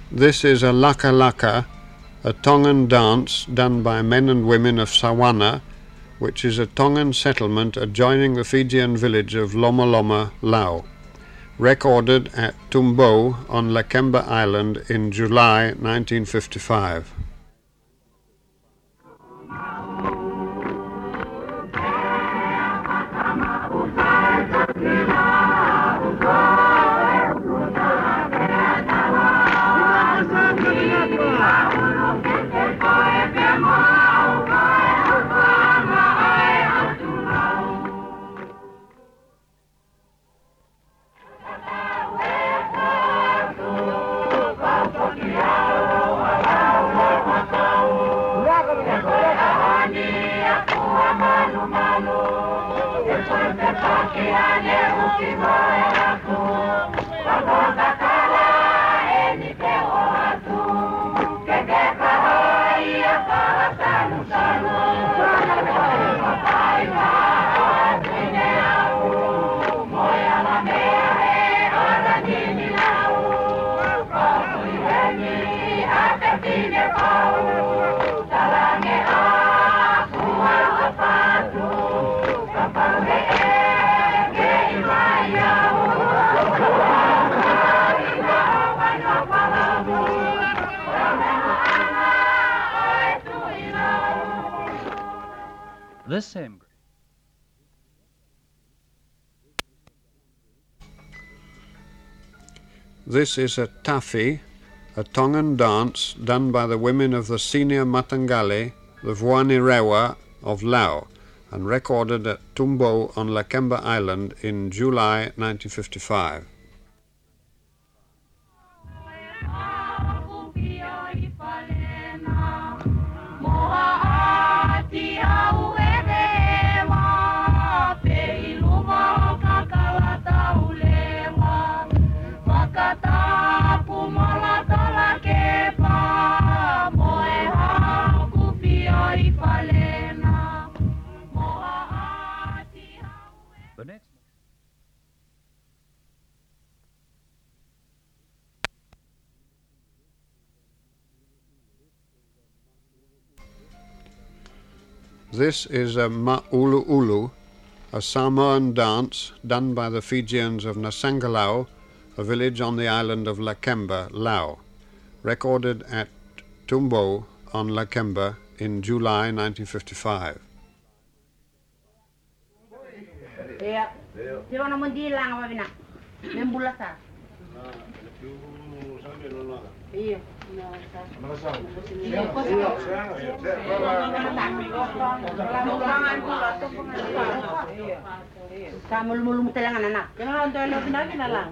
This is a laka laka, a Tongan dance done by men and women of Sawana, which is a Tongan settlement adjoining the Fijian village of Loma Loma, Laos. Recorded at Tumbo on Lakemba Island in July 1955. This same This is a tafi, a Tongan dance done by the women of the senior Matangali, the Voanirewa of Laos, and recorded at Tumbo on Lakemba Island in July 1955. The next This is a ma'ulu ulu, a Samoan dance done by the Fijians of Nasangalau, a village on the island of Lakemba, Laos, recorded at Tumbo on Lakemba in July 1955. Iya. Di mana mendilang apa bina? Membulasa. Iya. Kamu mulum telangan anak. Jangan untuk anak bina bina lang.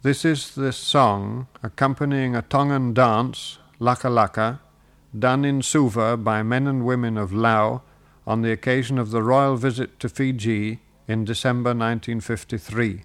This is the song accompanying a Tongan dance, Laka Laka, done in Suva by men and women of Lao on the occasion of the royal visit to Fiji in December 1953.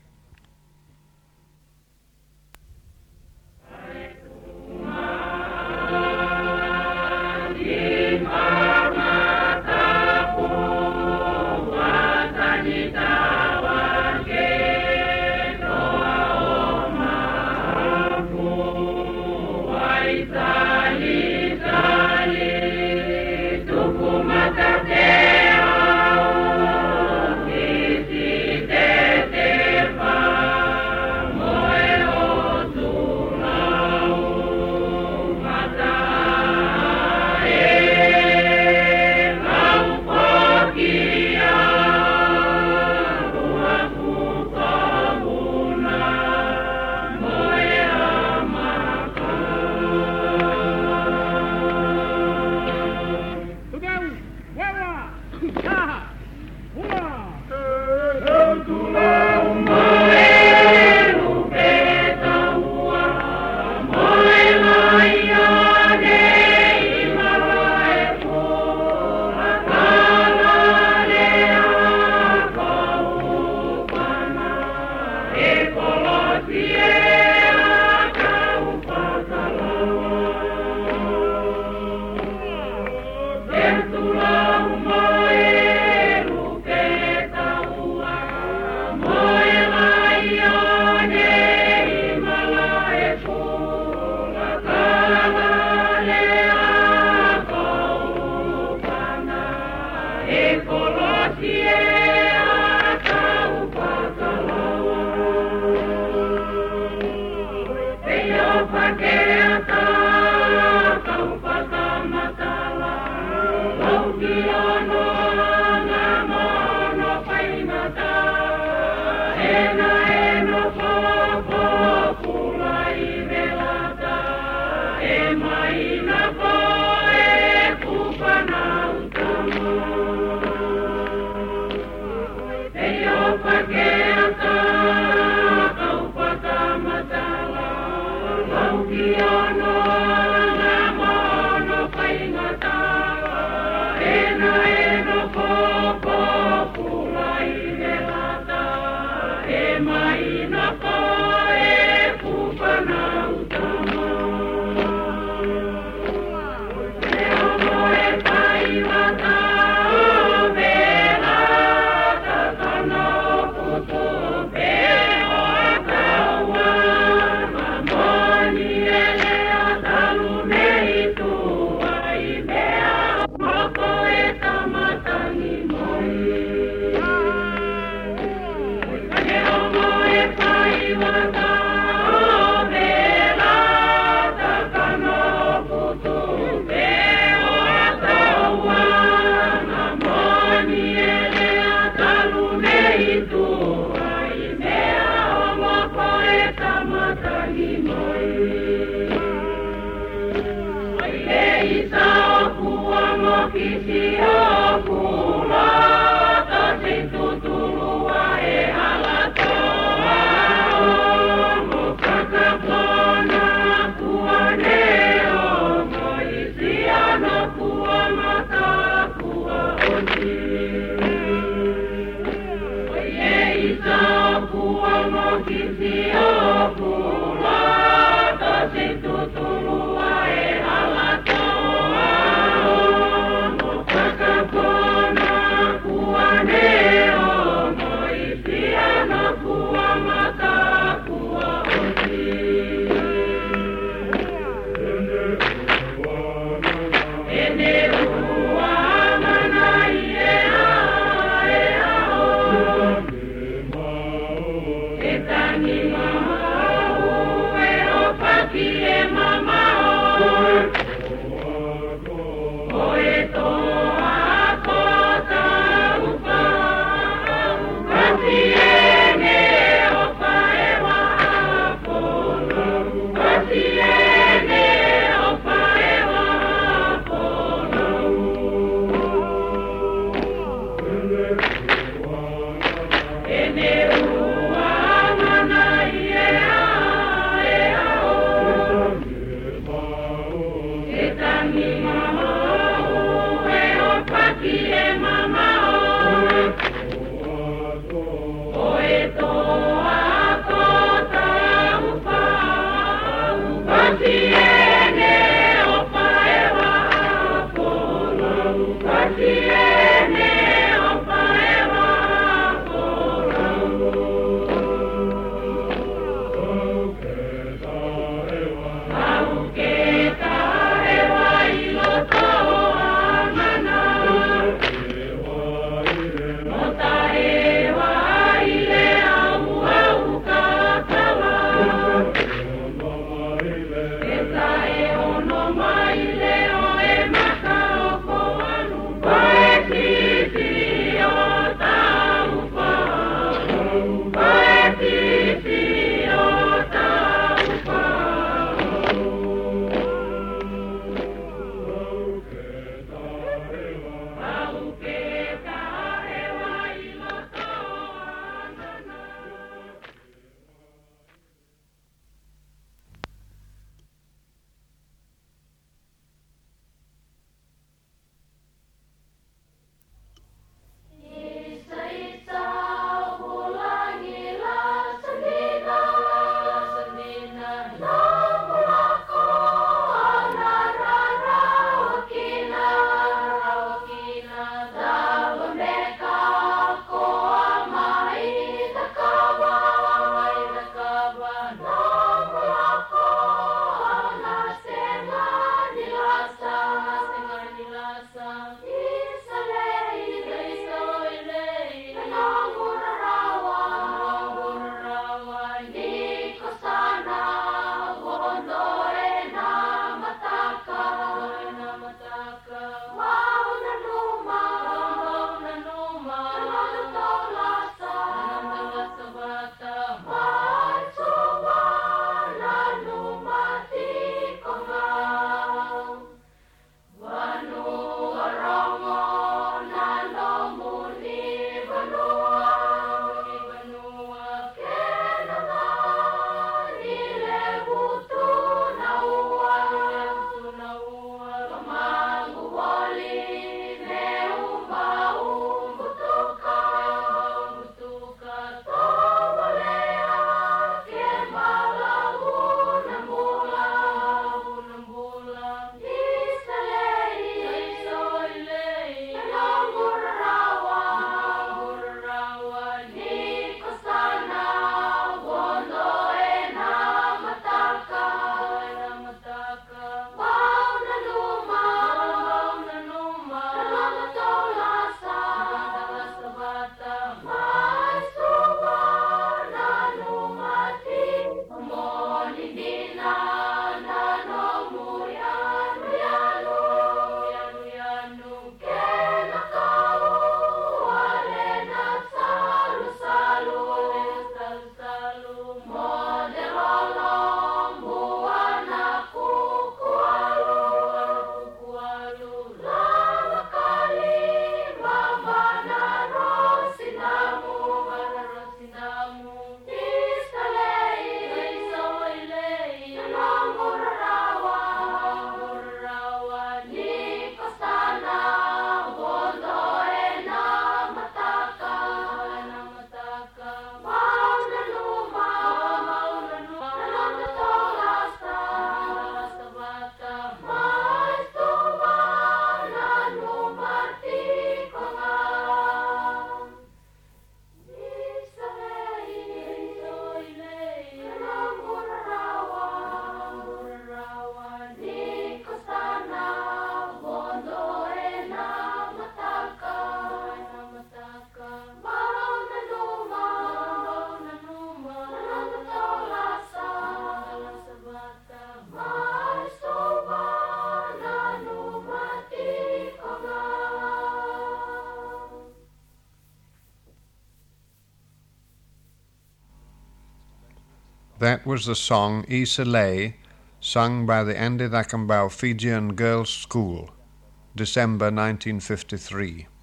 That was the song Isa Lay, sung by the Andy Thakambau Fijian Girls' School, December 1953.